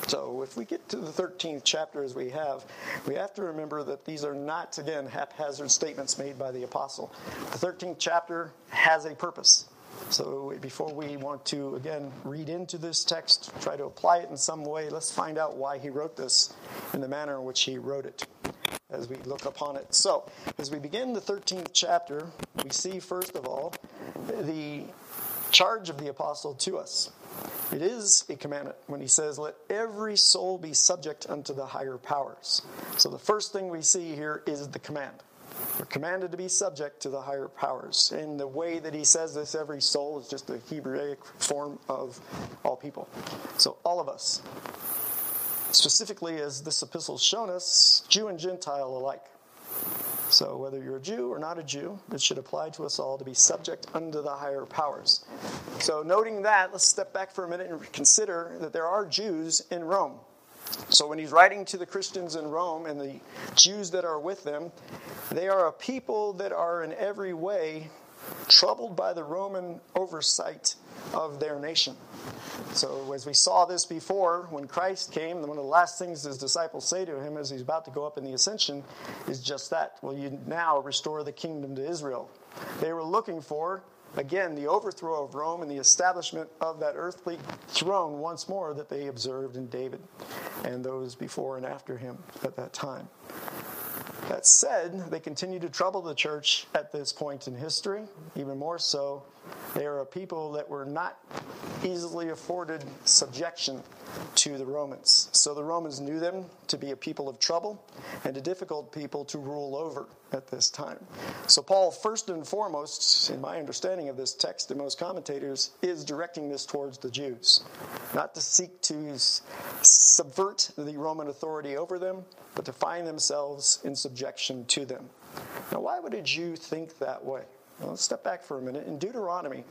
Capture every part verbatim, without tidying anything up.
So if we get to the thirteenth chapter as we have, we have to remember that these are not, again, haphazard statements made by the apostle. The thirteenth chapter has a purpose. So before we want to, again, read into this text, try to apply it in some way, let's find out why he wrote this in the manner in which he wrote it as we look upon it. So as we begin the thirteenth chapter, we see, first of all, the charge of the apostle to us. It is a commandment when he says, let every soul be subject unto the higher powers. So the first thing we see here is the command. We're commanded to be subject to the higher powers. And the way that he says this, every soul, is just a Hebraic form of all people. So all of us. Specifically, as this epistle has shown us, Jew and Gentile alike. So whether you're a Jew or not a Jew, it should apply to us all to be subject unto the higher powers. So noting that, let's step back for a minute and consider that there are Jews in Rome. So when he's writing to the Christians in Rome and the Jews that are with them, they are a people that are in every way troubled by the Roman oversight of their nation. So as we saw this before, when Christ came, one of the last things his disciples say to him as he's about to go up in the ascension is just that. Will you now restore the kingdom to Israel? They were looking for, again, the overthrow of Rome and the establishment of that earthly throne once more that they observed in David and those before and after him at that time. That said, they continue to trouble the church at this point in history. Even more so, they are a people that were not easily afforded subjection to the Romans. So the Romans knew them to be a people of trouble and a difficult people to rule over at this time. So Paul, first and foremost, in my understanding of this text and most commentators, is directing this towards the Jews. Not to seek to subvert the Roman authority over them, but to find themselves in subjection to them. Now, why would a Jew think that way? Well, let's step back for a minute. In Deuteronomy,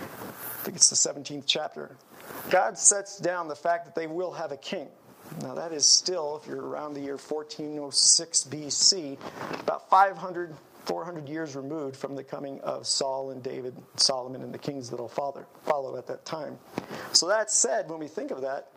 I think it's the seventeenth chapter, God sets down the fact that they will have a king. Now, that is still, if you're around the year fourteen oh six B C, about five hundred, four hundred years removed from the coming of Saul and David, Solomon, and the kings that will follow at that time. So that said, when we think of that,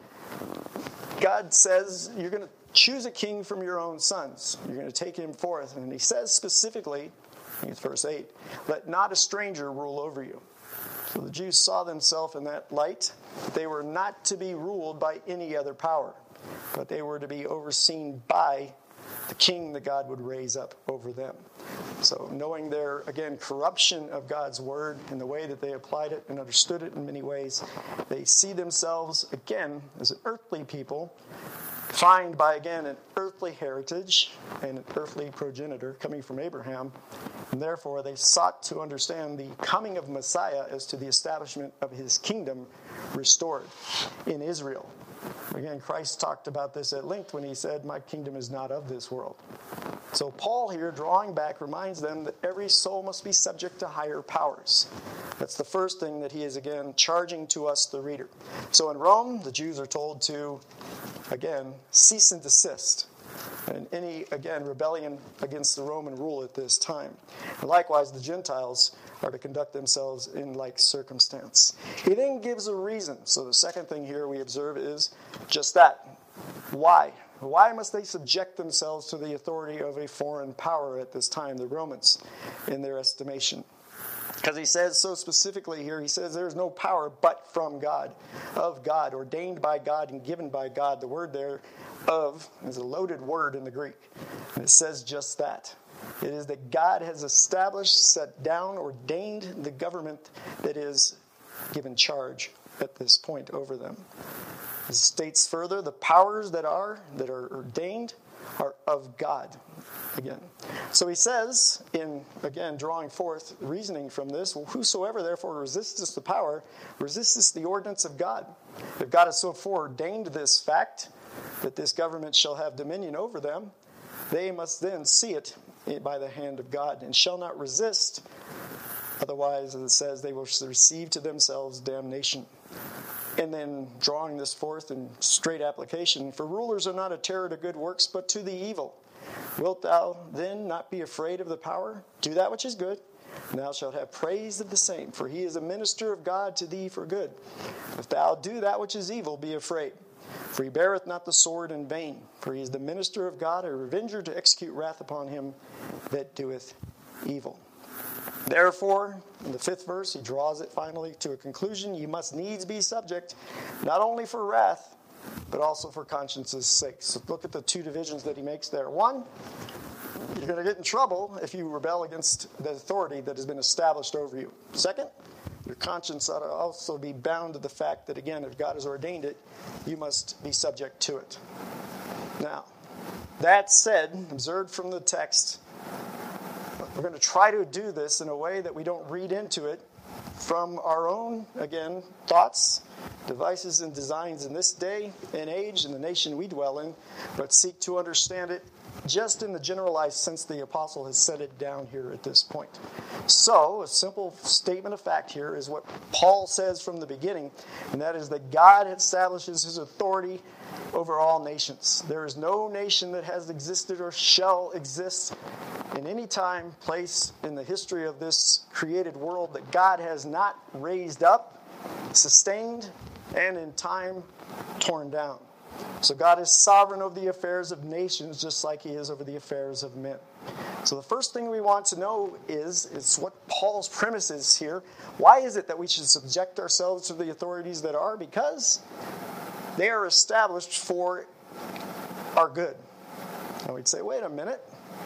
God says you're going to choose a king from your own sons. You're going to take him forth. And he says specifically, I think it's verse eight, let not a stranger rule over you. So the Jews saw themselves in that light. They were not to be ruled by any other power, but they were to be overseen by the king that God would raise up over them. So knowing their, again, corruption of God's word and the way that they applied it and understood it in many ways, they see themselves, again, as an earthly people, defined by, again, an earthly heritage and an earthly progenitor coming from Abraham. And therefore, they sought to understand the coming of Messiah as to the establishment of his kingdom restored in Israel. Again, Christ talked about this at length when he said, my kingdom is not of this world. So Paul here, drawing back, reminds them that every soul must be subject to higher powers. That's the first thing that he is, again, charging to us, the reader. So in Rome, the Jews are told to, again, cease and desist. And any, again, rebellion against the Roman rule at this time. And likewise, the Gentiles are to conduct themselves in like circumstance. He then gives a reason. So the second thing here we observe is just that. Why? Why must they subject themselves to the authority of a foreign power at this time, the Romans, in their estimation? Because he says so specifically here, he says there is no power but from God, of God, ordained by God and given by God. The word there, of, is a loaded word in the Greek. And it says just that. It is that God has established, set down, ordained the government that is given charge at this point over them. It states further, the powers that are, that are ordained are of God. Again. So he says, in, again, drawing forth reasoning from this, well, whosoever therefore resisteth the power, resisteth the ordinance of God. If God has so foreordained this fact, that this government shall have dominion over them, they must then see it by the hand of God, and shall not resist. Otherwise, as it says, they will receive to themselves damnation. And then drawing this forth in straight application, for rulers are not a terror to good works, but to the evil. Wilt thou then not be afraid of the power? Do that which is good, and thou shalt have praise of the same. For he is a minister of God to thee for good. If thou do that which is evil, be afraid. For he beareth not the sword in vain, for he is the minister of God, a revenger to execute wrath upon him that doeth evil. Therefore, in the fifth verse, he draws it finally to a conclusion. You must needs be subject, not only for wrath, but also for conscience's sake. So look at the two divisions that he makes there. One, you're going to get in trouble if you rebel against the authority that has been established over you. Second, your conscience ought to also be bound to the fact that, again, if God has ordained it, you must be subject to it. Now, that said, observed from the text, we're going to try to do this in a way that we don't read into it from our own, again, thoughts, devices, and designs in this day and age in the nation we dwell in, but seek to understand it just in the generalized sense the apostle has set it down here at this point. So, a simple statement of fact here is what Paul says from the beginning, and that is that God establishes his authority over all nations. There is no nation that has existed or shall exist in any time, place in the history of this created world that God has not raised up, sustained, and in time torn down. So God is sovereign over the affairs of nations just like he is over the affairs of men. So the first thing we want to know is, is what Paul's premise is here. Why is it that we should subject ourselves to the authorities that are? Because they are established for our good. And we'd say, wait a minute.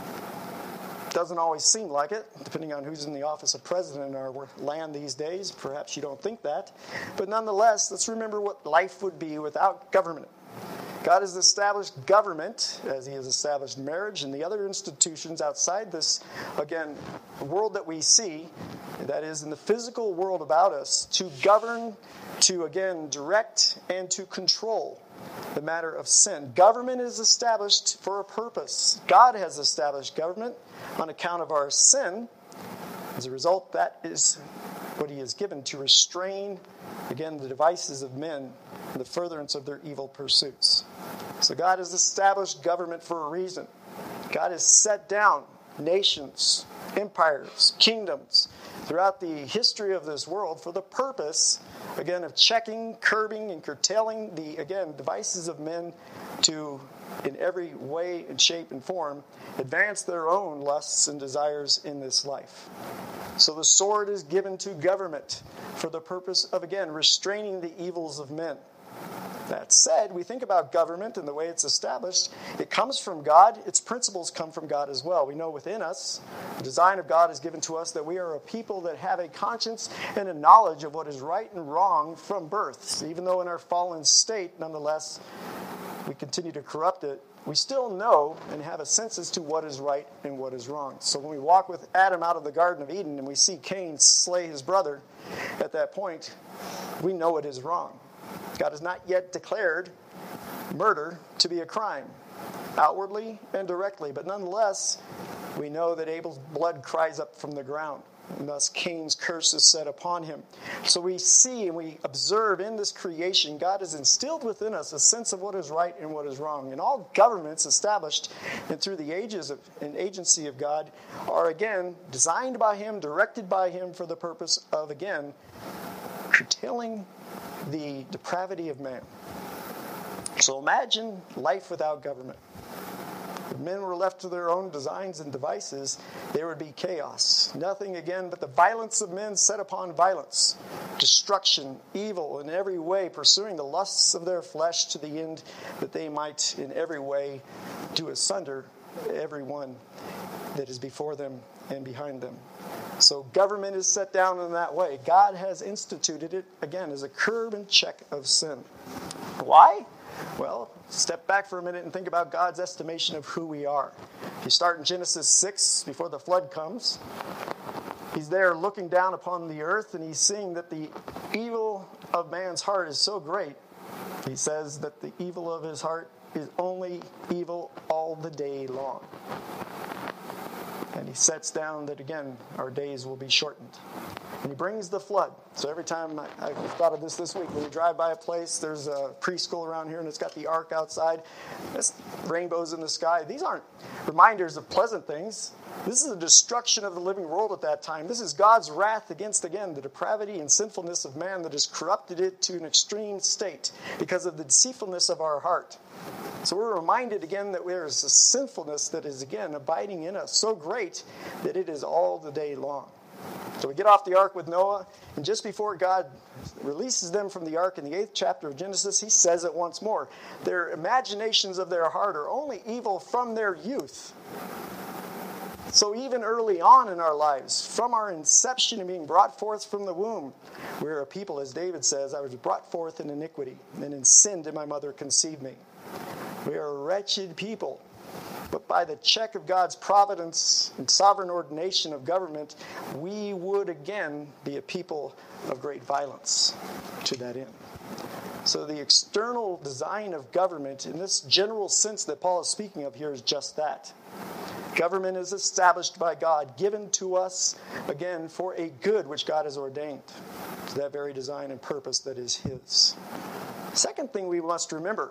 Doesn't always seem like it, depending on who's in the office of president in our land these days. Perhaps you don't think that. But nonetheless, let's remember what life would be without government. God has established government, as he has established marriage and the other institutions outside this, again, world that we see, that is in the physical world about us, to govern, to, again, direct, and to control the matter of sin. Government is established for a purpose. God has established government on account of our sin. As a result, that is what he has given to restrain, again, the devices of men and the furtherance of their evil pursuits. So God has established government for a reason. God has set down nations, empires, kingdoms throughout the history of this world for the purpose, again, of checking, curbing, and curtailing the, again, devices of men to, in every way and shape and form, advance their own lusts and desires in this life. So the sword is given to government for the purpose of, again, restraining the evils of men. That said, we think about government and the way it's established. It comes from God. Its principles come from God as well. We know within us, the design of God is given to us that we are a people that have a conscience and a knowledge of what is right and wrong from birth. So even though in our fallen state, nonetheless, we continue to corrupt it, we still know and have a sense as to what is right and what is wrong. So when we walk with Adam out of the Garden of Eden and we see Cain slay his brother, at that point, we know it is wrong. God has not yet declared murder to be a crime, outwardly and directly. But nonetheless, we know that Abel's blood cries up from the ground. And thus Cain's curse is set upon him. So we see and we observe in this creation, God has instilled within us a sense of what is right and what is wrong. And all governments established and through the ages of an agency of God are, again, designed by him, directed by him for the purpose of, again, curtailing the depravity of man. So imagine life without government. If men were left to their own designs and devices, there would be chaos. Nothing, again, but the violence of men set upon violence. Destruction, evil in every way, pursuing the lusts of their flesh to the end that they might in every way do asunder everyone that is before them and behind them. So government is set down in that way. God has instituted it, again, as a curb and check of sin. Why? Well, step back for a minute and think about God's estimation of who we are. If you start in Genesis six, before the flood comes, he's there looking down upon the earth, and he's seeing that the evil of man's heart is so great. He says that the evil of his heart is only evil all the day long. And he sets down that, again, our days will be shortened. And he brings the flood. So every time I, I thought of this this week, when you drive by a place, there's a preschool around here, and it's got the ark outside. There's rainbows in the sky. These aren't reminders of pleasant things. This is the destruction of the living world at that time. This is God's wrath against, again, the depravity and sinfulness of man that has corrupted it to an extreme state because of the deceitfulness of our heart. So we're reminded again that there is a sinfulness that is, again, abiding in us so great that it is all the day long. So we get off the ark with Noah, and just before God releases them from the ark in the eighth chapter of Genesis, he says it once more. Their imaginations of their heart are only evil from their youth. So even early on in our lives, from our inception and being brought forth from the womb, we are a people, as David says, I was brought forth in iniquity, and in sin did my mother conceive me. We are a wretched people. But by the check of God's providence and sovereign ordination of government, we would again be a people of great violence to that end. So the external design of government, in this general sense that Paul is speaking of here, is just that. Government is established by God, given to us, again, for a good which God has ordained, to that very design and purpose that is his. Second thing we must remember,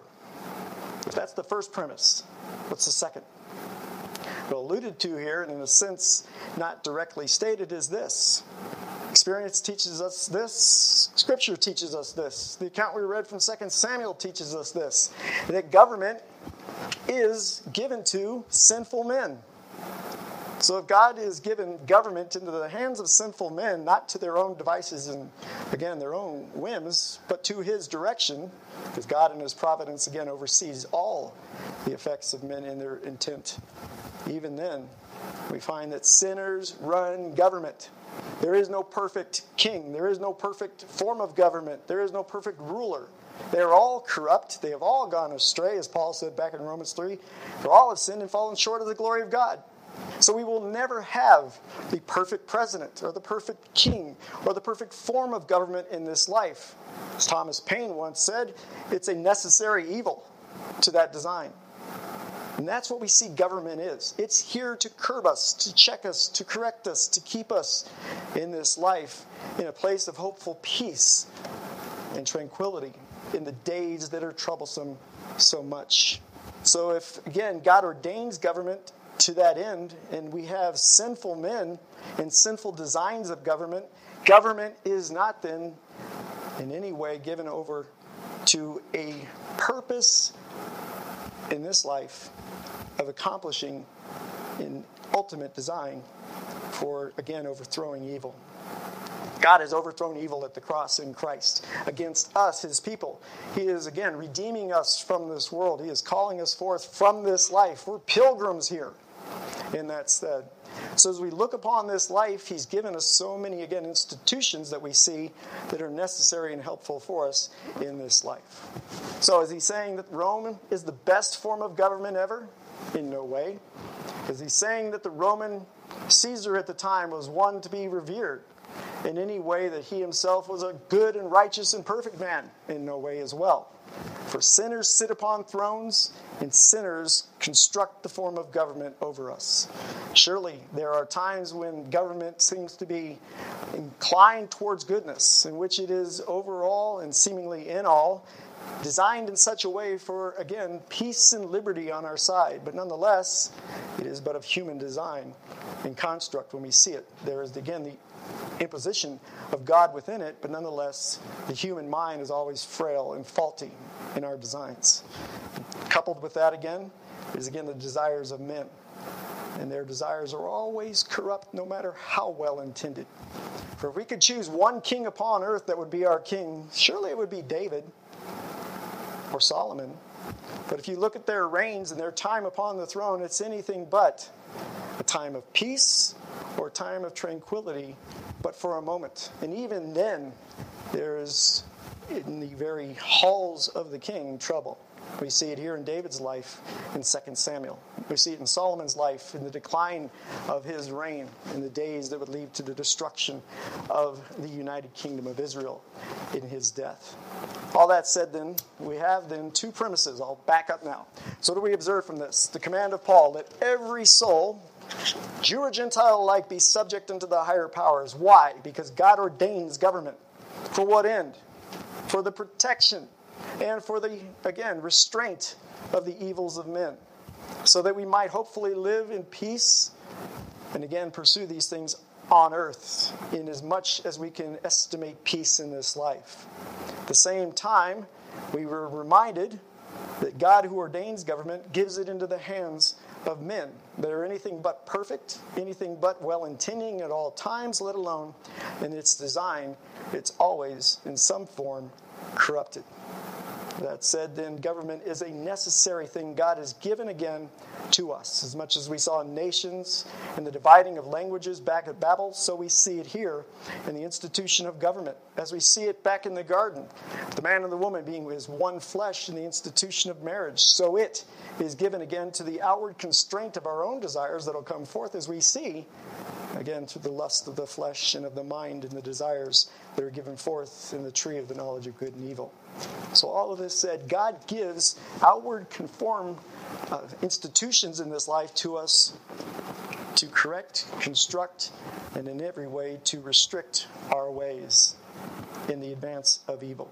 if that's the first premise, what's the second? Well, alluded to here, and in a sense not directly stated, is this. Experience teaches us this. Scripture teaches us this. The account we read from Second Samuel teaches us this. That government is given to sinful men. So if God is given government into the hands of sinful men, not to their own devices and, again, their own whims, but to his direction, because God in his providence, again, oversees all the effects of men in their intent. Even then, we find that sinners run government. There is no perfect king. There is no perfect form of government. There is no perfect ruler. They are all corrupt. They have all gone astray, as Paul said back in Romans three. For all have sinned and fallen short of the glory of God. So we will never have the perfect president or the perfect king or the perfect form of government in this life. As Thomas Paine once said, it's a necessary evil to that design. And that's what we see government is. It's here to curb us, to check us, to correct us, to keep us in this life in a place of hopeful peace and tranquility in the days that are troublesome so much. So if, again, God ordains government to that end, and we have sinful men and sinful designs of government, government is not then in any way given over to a purpose in this life of accomplishing an ultimate design for, again, overthrowing evil. God has overthrown evil at the cross in Christ against us, his people. He is, again, redeeming us from this world. He is calling us forth from this life. We're pilgrims here in that stead. So as we look upon this life, he's given us so many, again, institutions that we see that are necessary and helpful for us in this life. So is he saying that Rome is the best form of government ever? In no way. Is he saying that the Roman Caesar at the time was one to be revered in any way, that he himself was a good and righteous and perfect man? In no way as well. For sinners sit upon thrones, and sinners construct the form of government over us. Surely there are times when government seems to be inclined towards goodness, in which it is overall and seemingly in all designed in such a way for, again, peace and liberty on our side. But nonetheless, it is but of human design and construct when we see it. There is, again, the imposition of God within it, but nonetheless, the human mind is always frail and faulty in our designs. Coupled with that, again, is, again, the desires of men. And their desires are always corrupt, no matter how well intended. For if we could choose one king upon earth that would be our king, surely it would be David or Solomon. But if you look at their reigns and their time upon the throne, it's anything but a time of peace or a time of tranquility, but for a moment. And even then, there is, in the very halls of the king, trouble. We see it here in David's life in Second Samuel. We see it in Solomon's life in the decline of his reign in the days that would lead to the destruction of the United Kingdom of Israel in his death. All that said, then, we have then two premises. I'll back up now. So what do we observe from this? The command of Paul, let every soul Jew or Gentile alike, be subject unto the higher powers. Why? Because God ordains government. For what end? For the protection and for the, again, restraint of the evils of men, so that we might hopefully live in peace and again pursue these things on earth in as much as we can estimate peace in this life. At the same time, we were reminded that God who ordains government gives it into the hands of men that are anything but perfect, anything but well-intending at all times, let alone in its design, it's always in some form corrupted. That said, then, government is a necessary thing God has given again to us. As much as we saw nations and the dividing of languages back at Babel, so we see it here in the institution of government. As we see it back in the garden, the man and the woman being as one flesh in the institution of marriage, so it is given again to the outward constraint of our own desires that will come forth as we see, again, through the lust of the flesh and of the mind and the desires that are given forth in the tree of the knowledge of good and evil. So all of this said, God gives outward conform uh, institutions in this life to us to correct, construct, and in every way to restrict our ways in the advance of evil.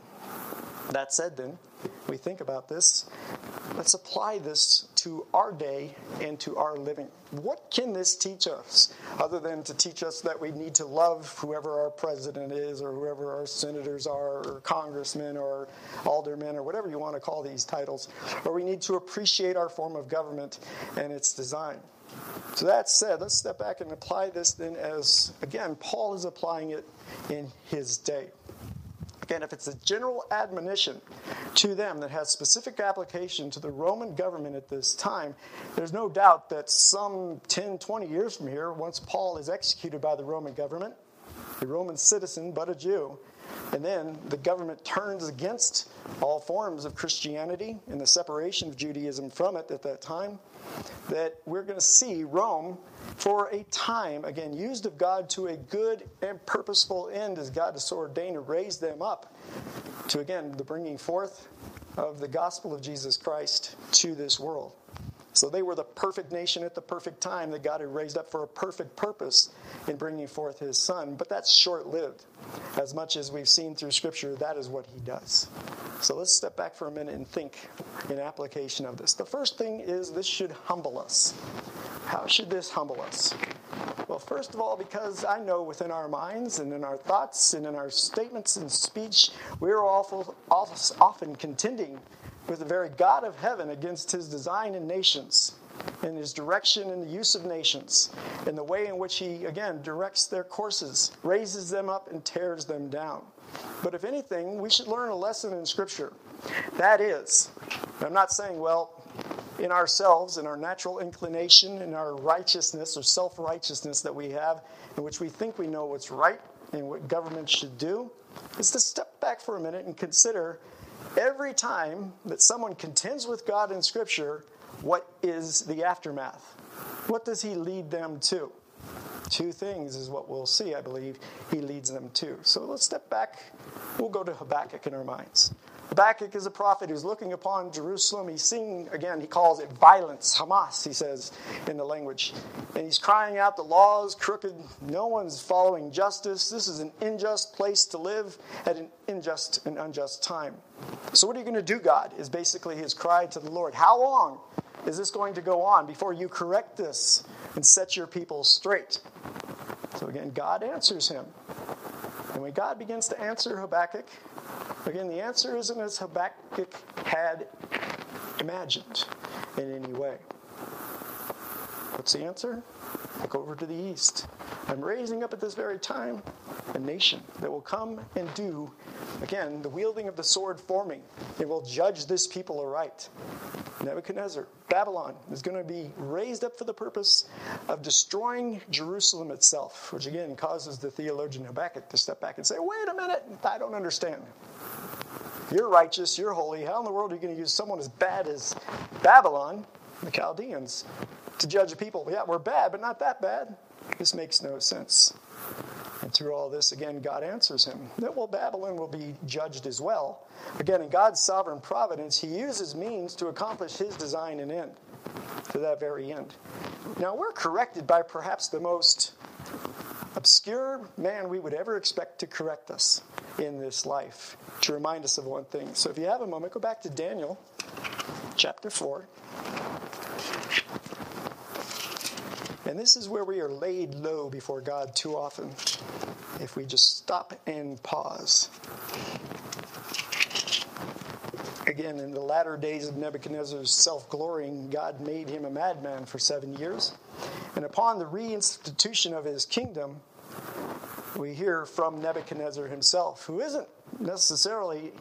That said, then, we think about this. Let's apply this to our day and to our living. What can this teach us, other than to teach us that we need to love whoever our president is, or whoever our senators are, or congressmen, or aldermen, or whatever you want to call these titles, or we need to appreciate our form of government and its design? So that said, let's step back and apply this then as, again, Paul is applying it in his day. Again, if it's a general admonition to them that has specific application to the Roman government at this time, there's no doubt that some ten, twenty years from here, once Paul is executed by the Roman government, a Roman citizen but a Jew, and then the government turns against all forms of Christianity and the separation of Judaism from it at that time, that we're going to see Rome for a time, again, used of God to a good and purposeful end as God has so ordained to raise them up to, again, the bringing forth of the gospel of Jesus Christ to this world. So they were the perfect nation at the perfect time that God had raised up for a perfect purpose in bringing forth his son. But that's short-lived. As much as we've seen through Scripture, that is what he does. So let's step back for a minute and think in application of this. The first thing is this should humble us. How should this humble us? Well, first of all, because I know within our minds and in our thoughts and in our statements and speech, we are awful, often contending with the very God of heaven against his design in nations, and his direction in the use of nations, and the way in which he, again, directs their courses, raises them up and tears them down. But if anything, we should learn a lesson in Scripture. That is, I'm not saying, well, in ourselves, in our natural inclination, in our righteousness or self-righteousness that we have, in which we think we know what's right and what government should do, is to step back for a minute and consider every time that someone contends with God in Scripture, what is the aftermath? What does he lead them to? Two things is what we'll see, I believe, he leads them to. So let's step back. We'll go to Habakkuk in our minds. Habakkuk is a prophet who's looking upon Jerusalem. He's seeing, again, he calls it violence, Hamas, he says in the language. And he's crying out, the law is crooked. No one's following justice. This is an unjust place to live at an unjust and unjust time. So what are you going to do, God, is basically his cry to the Lord. How long is this going to go on before you correct this and set your people straight? So again, God answers him. And when God begins to answer Habakkuk, again, the answer isn't as Habakkuk had imagined in any way. What's the answer? Look over to the east. I'm raising up at this very time a nation that will come and do, again, the wielding of the sword for me. It will judge this people aright. Nebuchadnezzar, Babylon, is going to be raised up for the purpose of destroying Jerusalem itself, which again causes the theologian Habakkuk to step back and say, wait a minute, I don't understand. You're righteous, you're holy. How in the world are you going to use someone as bad as Babylon, the Chaldeans, to judge a people? Yeah, we're bad, but not that bad. This makes no sense. And through all this, again, God answers him that, well, Babylon will be judged as well. Again, in God's sovereign providence, he uses means to accomplish his design and end. to that very end. Now, we're corrected by perhaps the most obscure man we would ever expect to correct us in this life, to remind us of one thing. So if you have a moment, go back to Daniel chapter four. And this is where we are laid low before God too often, if we just stop and pause. Again, in the latter days of Nebuchadnezzar's self-glorying, God made him a madman for seven years. And upon the reinstitution of his kingdom, we hear from Nebuchadnezzar himself, who isn't necessarily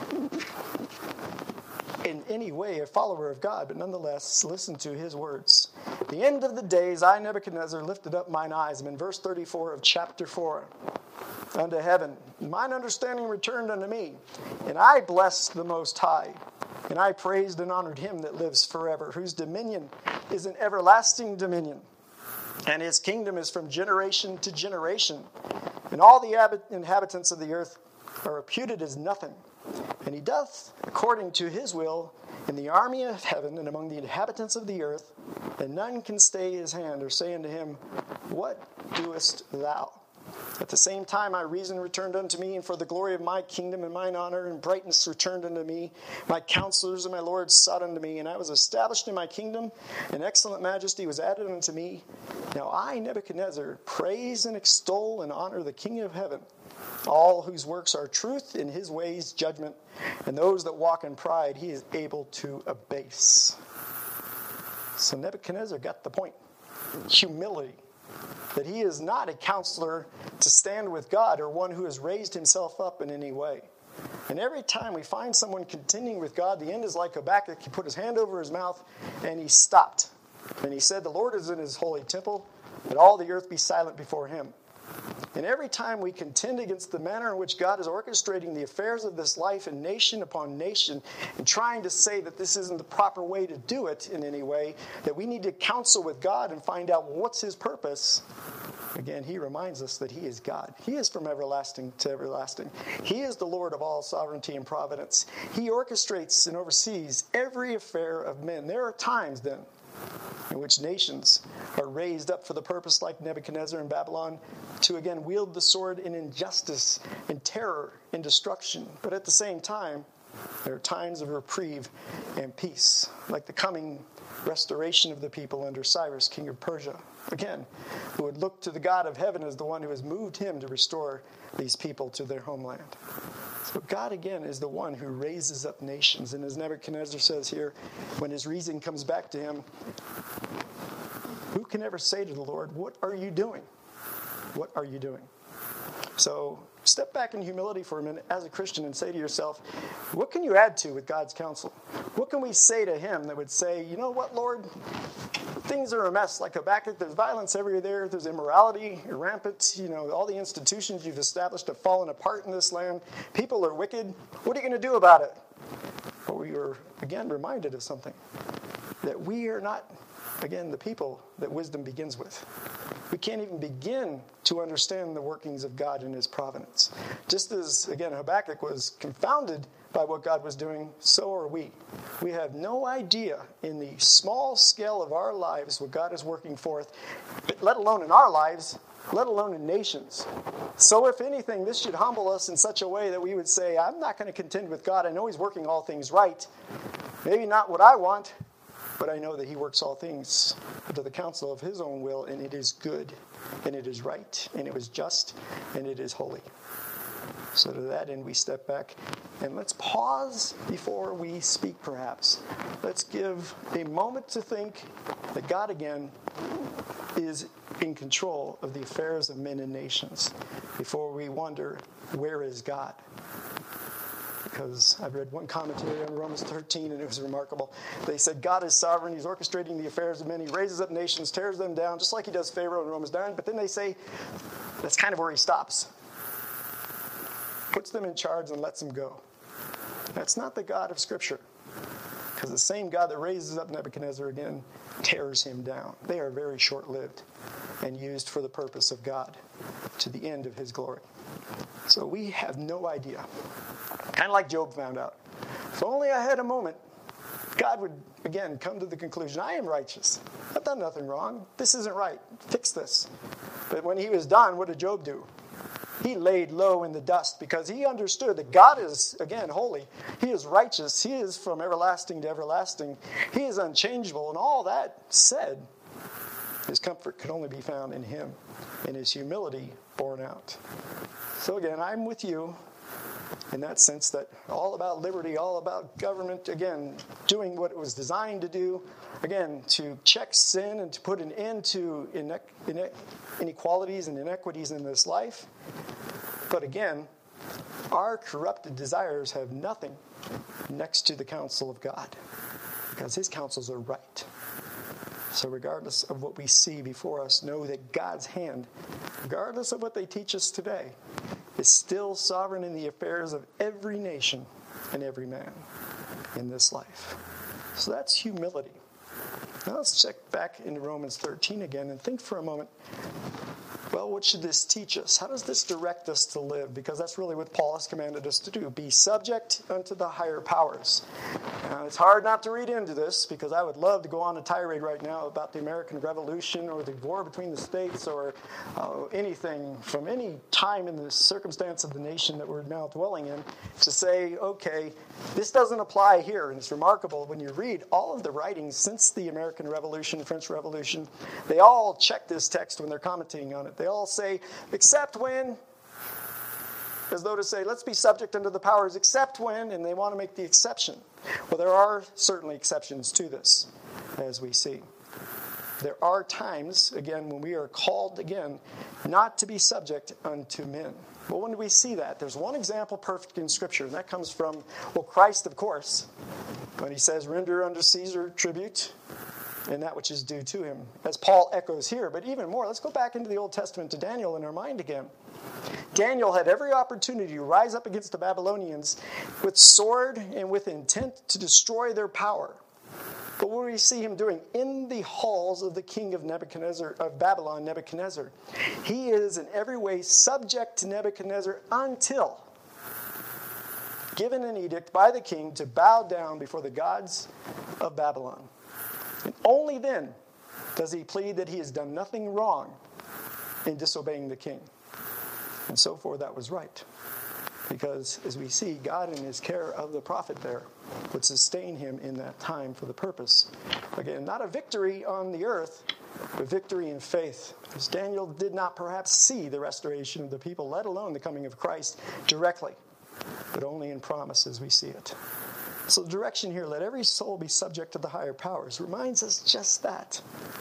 in any way a follower of God, but nonetheless, listen to his words. The end of the days, I, Nebuchadnezzar, lifted up mine eyes. I'm in verse thirty-four of chapter four. Unto heaven, mine understanding returned unto me, and I blessed the Most High, and I praised and honored him that lives forever, whose dominion is an everlasting dominion, and his kingdom is from generation to generation, and all the inhabitants of the earth are reputed as nothing, and he doth according to his will in the army of heaven and among the inhabitants of the earth, and none can stay his hand or say unto him, What doest thou? At the same time my reason returned unto me, and for the glory of my kingdom and mine honor and brightness returned unto me. My counselors and my lords sought unto me, and I was established in my kingdom, and excellent majesty was added unto me. Now I, Nebuchadnezzar, praise and extol and honor the King of heaven, all whose works are truth, in his ways judgment, and those that walk in pride he is able to abase. So Nebuchadnezzar got the point. Humility. That he is not a counselor to stand with God or one who has raised himself up in any way. And every time we find someone contending with God, the end is like Habakkuk. He put his hand over his mouth and he stopped. And he said, The Lord is in his holy temple, let all the earth be silent before him. And every time we contend against the manner in which God is orchestrating the affairs of this life and nation upon nation and trying to say that this isn't the proper way to do it in any way, that we need to counsel with God and find out what's his purpose. Again, he reminds us that he is God. He is from everlasting to everlasting. He is the Lord of all sovereignty and providence. He orchestrates and oversees every affair of men. There are times then in which nations are raised up for the purpose, like Nebuchadnezzar in Babylon, to again wield the sword in injustice, in terror, in destruction. But at the same time, there are times of reprieve and peace, like the coming restoration of the people under Cyrus, king of Persia. Again, who would look to the God of heaven as the one who has moved him to restore these people to their homeland. So God, again, is the one who raises up nations. And as Nebuchadnezzar says here, when his reason comes back to him, who can ever say to the Lord, What are you doing? What are you doing? So step back in humility for a minute as a Christian and say to yourself, what can you add to with God's counsel? What can we say to him that would say, you know what, Lord? Things are a mess. Like Habakkuk, there's violence everywhere. There's immorality, rampant. You know, all the institutions you've established have fallen apart in this land. People are wicked. What are you going to do about it? But we were, again, reminded of something. That we are not, again, the people that wisdom begins with. We can't even begin to understand the workings of God in his providence. Just as, again, Habakkuk was confounded by what God was doing, so are we. We have no idea in the small scale of our lives what God is working forth, let alone in our lives, let alone in nations. So if anything, this should humble us in such a way that we would say, I'm not going to contend with God. I know he's working all things right. Maybe not what I want, but I know that he works all things to the counsel of his own will, and it is good, and it is right, and it was just, and it is holy. So to that end, we step back, and let's pause before we speak, perhaps. Let's give a moment to think that God, again, is in control of the affairs of men and nations before we wonder, where is God? Because I've read one commentary on Romans thirteen, and it was remarkable. They said God is sovereign. He's orchestrating the affairs of men. He raises up nations, tears them down, just like he does Pharaoh in Romans nine. But then they say that's kind of where he stops. Puts them in charge and lets them go. That's not the God of Scripture. Because the same God that raises up Nebuchadnezzar again tears him down. They are very short-lived and used for the purpose of God to the end of his glory. So we have no idea. Kind of like Job found out. If only I had a moment, God would, again, come to the conclusion, I am righteous. I've done nothing wrong. This isn't right. Fix this. But when he was done, what did Job do? He laid low in the dust because he understood that God is, again, holy. He is righteous. He is from everlasting to everlasting. He is unchangeable. And all that said, his comfort could only be found in him, in his humility borne out. So again, I'm with you in that sense that all about liberty, all about government, again, doing what it was designed to do, again, to check sin and to put an end to inequalities and inequities in this life. But again, our corrupted desires have nothing next to the counsel of God, because his counsels are right. So regardless of what we see before us, know that God's hand, regardless of what they teach us today, is still sovereign in the affairs of every nation and every man in this life. So that's humility. Now let's check back into Romans thirteen again and think for a moment, well, what should this teach us? How does this direct us to live? Because that's really what Paul has commanded us to do. Be subject unto the higher powers. Now, it's hard not to read into this because I would love to go on a tirade right now about the American Revolution or the war between the states or uh, anything from any time in the circumstance of the nation that we're now dwelling in to say, okay, this doesn't apply here. And it's remarkable when you read all of the writings since the American Revolution, French Revolution, they all check this text when they're commenting on it. They all say, except when, as though to say, let's be subject unto the powers, except when, and they want to make the exception. Well, there are certainly exceptions to this, as we see. There are times, again, when we are called, again, not to be subject unto men. Well, when do we see that? There's one example perfect in Scripture, and that comes from, well, Christ, of course, when he says, render unto Caesar tribute, and that which is due to him, as Paul echoes here. But even more, let's go back into the Old Testament to Daniel in our mind again. Daniel had every opportunity to rise up against the Babylonians with sword and with intent to destroy their power. But what do we see him doing? In the halls of the king of Nebuchadnezzar, of Babylon, Nebuchadnezzar, he is in every way subject to Nebuchadnezzar until given an edict by the king to bow down before the gods of Babylon. And only then does he plead that he has done nothing wrong in disobeying the king. And so forth, that was right. Because, as we see, God in his care of the prophet there would sustain him in that time for the purpose. Again, not a victory on the earth, but victory in faith. As Daniel did not perhaps see the restoration of the people, let alone the coming of Christ directly, but only in promise as we see it. So the direction here, let every soul be subject to the higher powers, reminds us just that.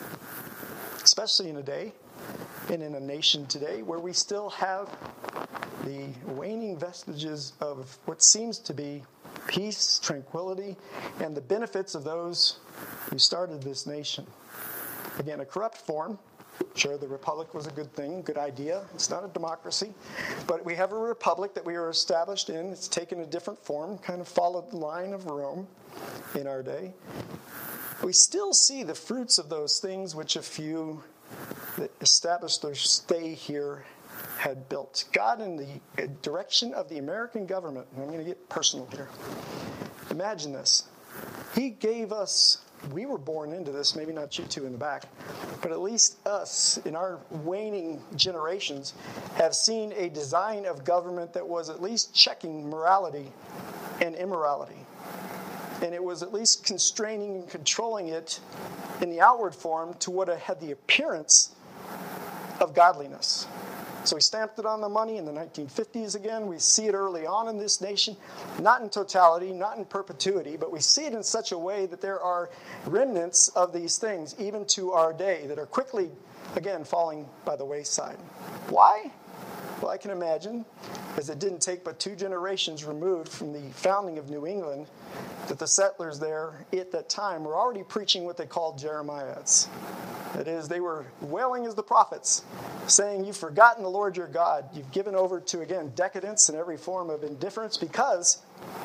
Especially in a day and in a nation today where we still have the waning vestiges of what seems to be peace, tranquility, and the benefits of those who started this nation. Again, a corrupt form. Sure, the republic was a good thing, good idea. It's not a democracy. But we have a republic that we are established in. It's taken a different form, kind of followed the line of Rome in our day. We still see the fruits of those things which a few that established their stay here had built. God, in the direction of the American government, and I'm going to get personal here. Imagine this. He gave us, we were born into this, maybe not you two in the back, but at least us in our waning generations have seen a design of government that was at least checking morality and immorality. And it was at least constraining and controlling it in the outward form to what had the appearance of godliness. So we stamped it on the money in the nineteen fifties again. We see it early on in this nation, not in totality, not in perpetuity, but we see it in such a way that there are remnants of these things, even to our day, that are quickly, again, falling by the wayside. Why? Well, I can imagine, as it didn't take but two generations removed from the founding of New England, that the settlers there at that time were already preaching what they called Jeremiads. That is, they were wailing as the prophets, saying, you've forgotten the Lord your God. You've given over to, again, decadence and every form of indifference because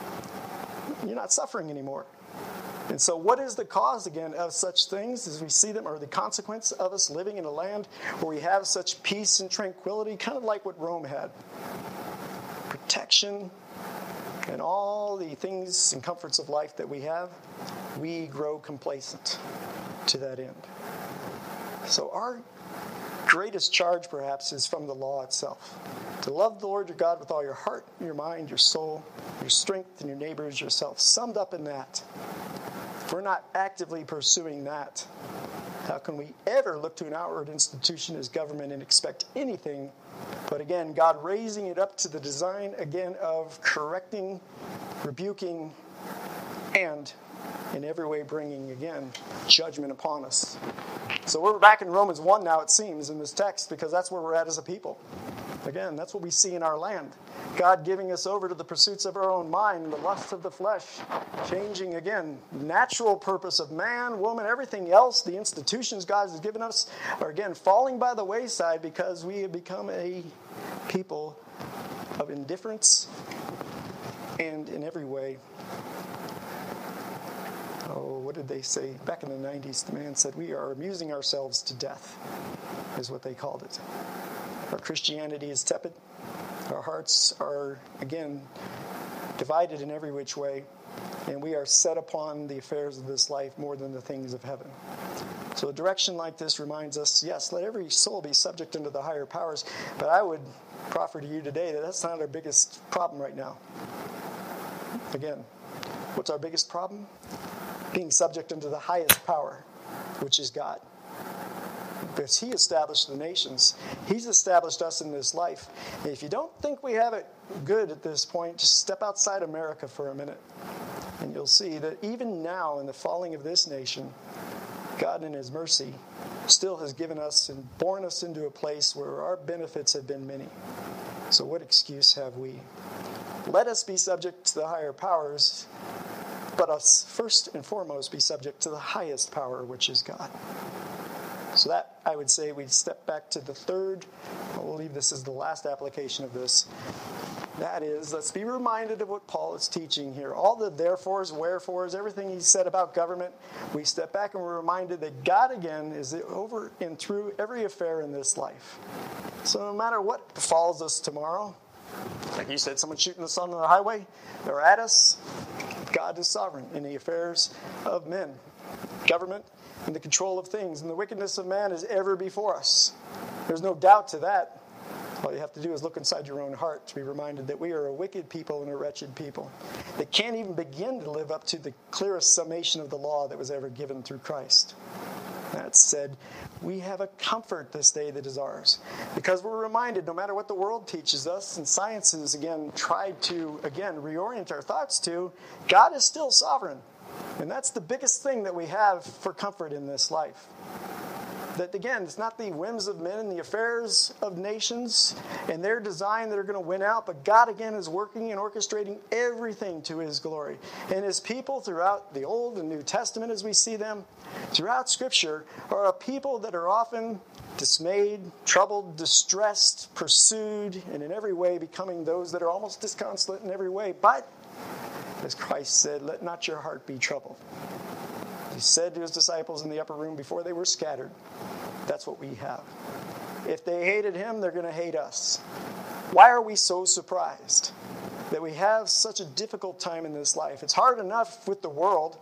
you're not suffering anymore. And so what is the cause, again, of such things as we see them, or the consequence of us living in a land where we have such peace and tranquility, kind of like what Rome had? Protection, and all the things and comforts of life that we have, we grow complacent to that end. So our greatest charge, perhaps, is from the law itself. To love the Lord your God with all your heart, your mind, your soul, your strength, and your neighbor as yourself. Summed up in that. If we're not actively pursuing that, how can we ever look to an outward institution as government and expect anything but, again, God raising it up to the design, again, of correcting, rebuking, and in every way bringing, again, judgment upon us. So we're back in Romans one now, it seems, in this text, because that's where we're at as a people. Again, that's what we see in our land. God giving us over to the pursuits of our own mind and the lusts of the flesh, changing, again, natural purpose of man, woman, everything else, the institutions God has given us, are, again, falling by the wayside because we have become a people of indifference and, in every way, oh, what did they say? Back in the nineties, the man said, we are amusing ourselves to death, is what they called it. Our Christianity is tepid. Our hearts are, again, divided in every which way, and we are set upon the affairs of this life more than the things of heaven. So a direction like this reminds us, yes, let every soul be subject unto the higher powers, but I would proffer to you today that that's not our biggest problem right now. Again, what's our biggest problem? Being subject unto the highest power, which is God. Because He established the nations. He's established us in this life. And if you don't think we have it good at this point, just step outside America for a minute. And you'll see that even now, in the falling of this nation, God in His mercy still has given us and born us into a place where our benefits have been many. So what excuse have we? Let us be subject to the higher powers, but us first and foremost be subject to the highest power, which is God. So that, I would say, we step back to the third. I believe this is the last application of this. That is, let's be reminded of what Paul is teaching here. All the therefores, wherefores, everything he said about government, we step back and we're reminded that God, again, is over and through every affair in this life. So no matter what befalls us tomorrow, like you said, someone shooting us on the highway, they're at us, God is sovereign in the affairs of men, government, and the control of things. And the wickedness of man is ever before us. There's no doubt to that. All you have to do is look inside your own heart to be reminded that we are a wicked people and a wretched people that can't even begin to live up to the clearest summation of the law that was ever given through Christ. That said, we have a comfort this day that is ours, because we're reminded, no matter what the world teaches us, and science has, again, tried to, again, reorient our thoughts to, God is still sovereign. And that's the biggest thing that we have for comfort in this life. That, again, it's not the whims of men and the affairs of nations and their design that are going to win out, but God, again, is working and orchestrating everything to His glory. And His people throughout the Old and New Testament, as we see them, throughout Scripture, are a people that are often dismayed, troubled, distressed, pursued, and in every way becoming those that are almost disconsolate in every way. But, as Christ said, let not your heart be troubled. He said to His disciples in the upper room before they were scattered, that's what we have. If they hated Him, they're going to hate us. Why are we so surprised that we have such a difficult time in this life? It's hard enough with the world,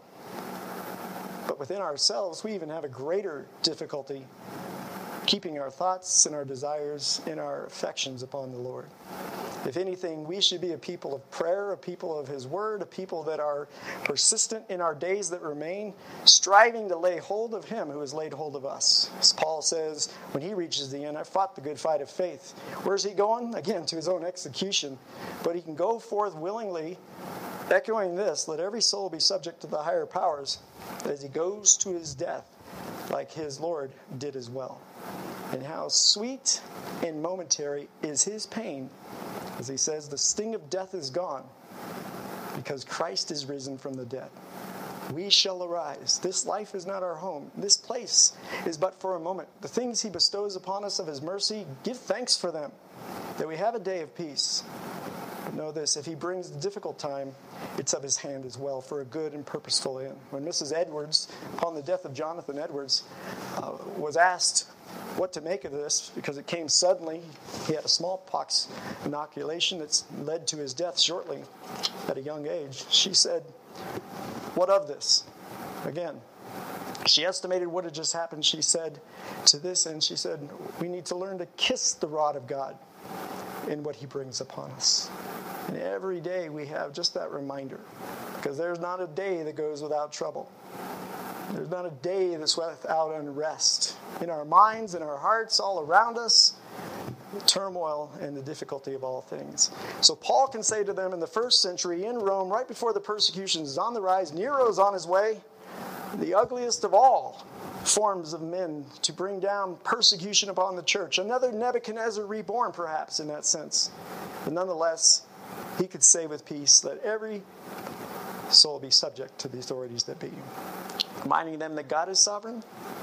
but within ourselves, we even have a greater difficulty keeping our thoughts and our desires and our affections upon the Lord. If anything, we should be a people of prayer, a people of His Word, a people that are persistent in our days that remain, striving to lay hold of Him who has laid hold of us. As Paul says, when he reaches the end, I fought the good fight of faith. Where's he going? Again, to his own execution. But he can go forth willingly, echoing this, let every soul be subject to the higher powers as he goes to his death, like his Lord did as well. And how sweet and momentary is His pain, as He says, the sting of death is gone, because Christ is risen from the dead. We shall arise. This life is not our home. This place is but for a moment. The things He bestows upon us of His mercy, give thanks for them, that we have a day of peace. But know this, if He brings the difficult time, it's of His hand as well for a good and purposeful end. When Missus Edwards, upon the death of Jonathan Edwards, uh, was asked what to make of this because it came suddenly. He had a smallpox inoculation that's led to his death shortly at a young age. She said, "What of this?" Again, she estimated what had just happened. She said to this, and she said, "We need to learn to kiss the rod of God in what he brings upon us." And every day we have just that reminder, because there's not a day that goes without trouble. There's not a day that's without unrest. In our minds, in our hearts, all around us, the turmoil and the difficulty of all things. So Paul can say to them in the first century in Rome, right before the persecution is on the rise, Nero's on his way, the ugliest of all forms of men to bring down persecution upon the church. Another Nebuchadnezzar reborn, perhaps, in that sense. But nonetheless, he could say with peace, "Let every soul be subject to the authorities that be," reminding them that God is sovereign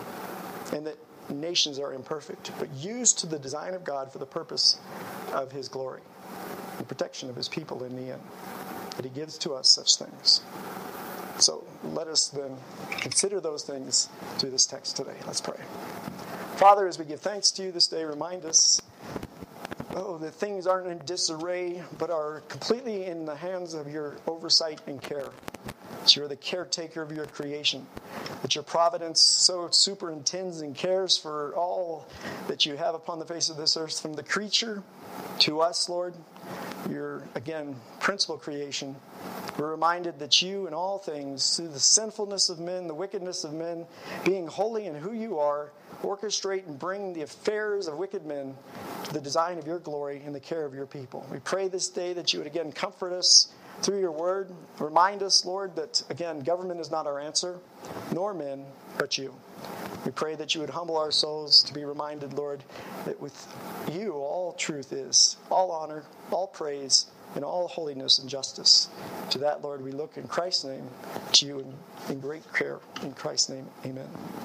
and that nations are imperfect, but used to the design of God for the purpose of his glory and protection of his people in the end. That he gives to us such things. So let us then consider those things through this text today. Let's pray. Father, as we give thanks to you this day, remind us, oh, that things aren't in disarray, but are completely in the hands of your oversight and care. That you're the caretaker of your creation. That your providence so superintends and cares for all that you have upon the face of this earth, from the creature to us, Lord, your, again, principal creation. We're reminded that you in all things, through the sinfulness of men, the wickedness of men, being holy in who you are, orchestrate and bring the affairs of wicked men to the design of your glory and the care of your people. We pray this day that you would again comfort us through your word. Remind us, Lord, that again, government is not our answer, nor men, but you. We pray that you would humble our souls to be reminded, Lord, that with you all truth is, all honor, all praise, and all holiness and justice. To that, Lord, we look in Christ's name, to you in, in great care. In Christ's name, amen.